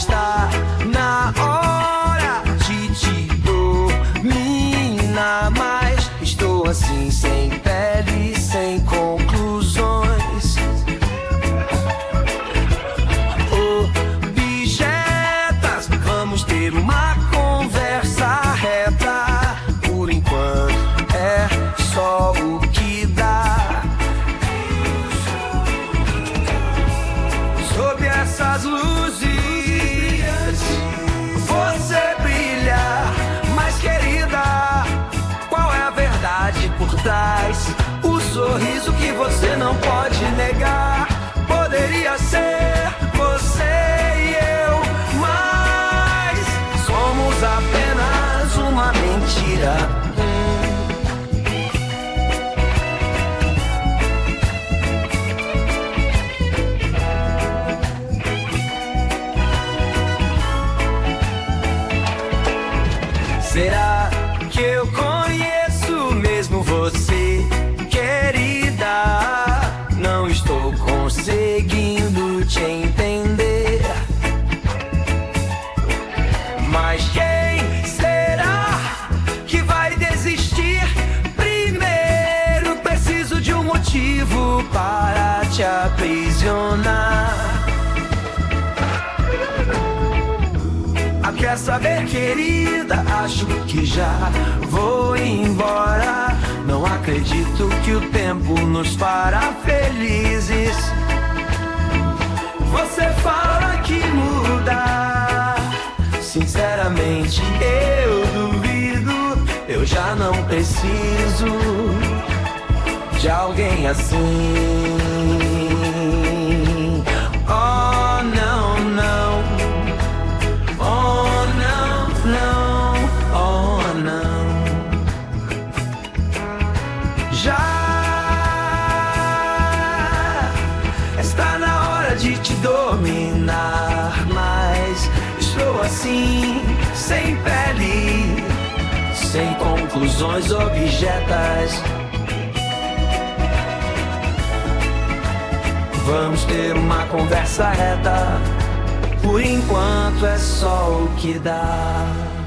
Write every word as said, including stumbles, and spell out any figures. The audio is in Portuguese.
está na hora de te dominar. Mas estou assim, sem pele, sem conclusões. Objetas, vamos ter uma conversa reta. Por enquanto é só o que dá. Sob essas luzes você brilha, mas querida, qual é a verdade por trás? O sorriso que você não pode negar poderia ser você e eu, mas somos apenas uma mentira. Será que eu conheço mesmo você, querida? Não estou conseguindo te entender. Mas quem será que vai desistir primeiro? Preciso de um motivo para te aprisionar. Quer saber, querida? Acho que já vou embora. Não acredito que o tempo nos fará felizes. Você fala que muda, sinceramente eu duvido. Eu já não preciso de alguém assim. Oh, não, não. Já está na hora de te dominar, mas estou assim, sem pele, sem conclusões objetas. Vamos ter uma conversa reta. Por enquanto é só o que dá.